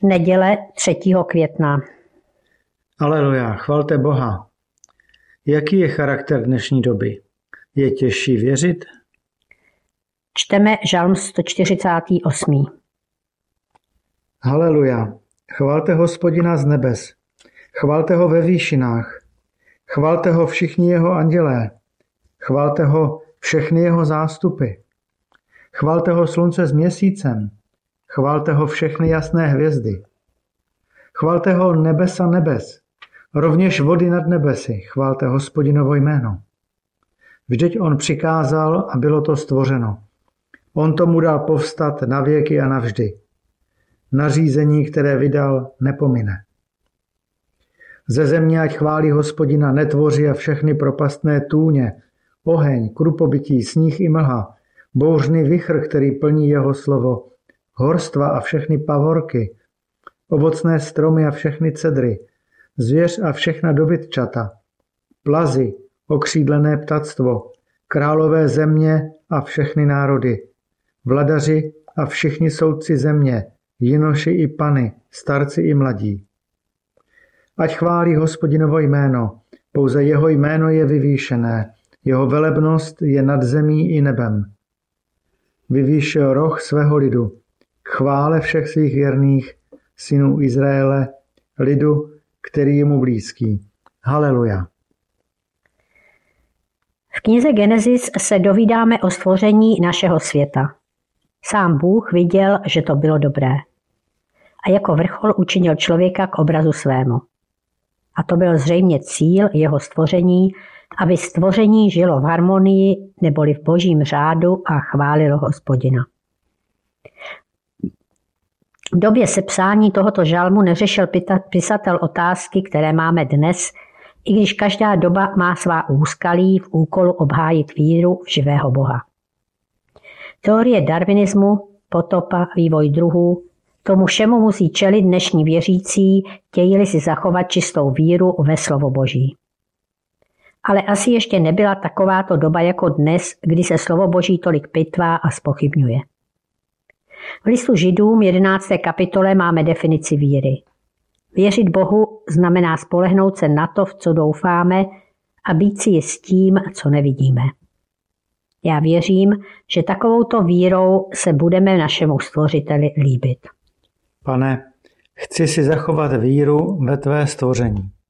Neděle 3. května. Aleluja, chvalte Boha. Jaký je charakter dnešní doby? Je těžší věřit? Čteme Žalm 148. Haleluja, chvalte Hospodina z nebes. Chvalte ho ve výšinách. Chvalte ho všichni jeho andělé. Chvalte ho všechny jeho zástupy. Chvalte ho slunce s měsícem. Chvalte ho všechny jasné hvězdy. Chvalte ho nebesa nebes. Rovněž vody nad nebesy. Chvalte Hospodinovo jméno. Vždyť on přikázal a bylo to stvořeno. On tomu dal povstat na věky a navždy. Nařízení, které vydal, nepomine. Ze země ať chválí Hospodina netvoři a všechny propastné tůně, oheň, krupobytí, sníh i mlha, bouřný vichr, který plní jeho slovo, horstva a všechny pavorky, ovocné stromy a všechny cedry, zvěř a všechna dobytčata, plazy, okřídlené ptactvo, králové země a všechny národy, vladaři a všichni soudci země, jinoši i pany, starci i mladí. Ať chválí Hospodinovo jméno, pouze jeho jméno je vyvýšené, jeho velebnost je nad zemí i nebem. Vyvýšil roh svého lidu, k chvále všech svých věrných, synů Izraele, lidu, který je mu blízký. Haleluja. V knize Genesis se dovídáme o stvoření našeho světa. Sám Bůh viděl, že to bylo dobré. A jako vrchol učinil člověka k obrazu svému. A to byl zřejmě cíl jeho stvoření, aby stvoření žilo v harmonii neboli v božím řádu a chválilo Hospodina. V době sepsání tohoto žalmu neřešil pisatel otázky, které máme dnes, i když každá doba má svá úskalí v úkolu obhájit víru v živého Boha. Teorie darwinismu, potopa, vývoj druhů, tomu všemu musí čelit dnešní věřící, chtějí-li si zachovat čistou víru ve slovo Boží. Ale asi ještě nebyla takováto doba jako dnes, kdy se slovo Boží tolik pitvá a zpochybňuje. V listu Židům 11. kapitole máme definici víry. Věřit Bohu znamená spolehnout se na to, v co doufáme, a být si jistím, co nevidíme. Já věřím, že takovouto vírou se budeme našemu Stvořiteli líbit. Pane, chci si zachovat víru ve tvé stvoření.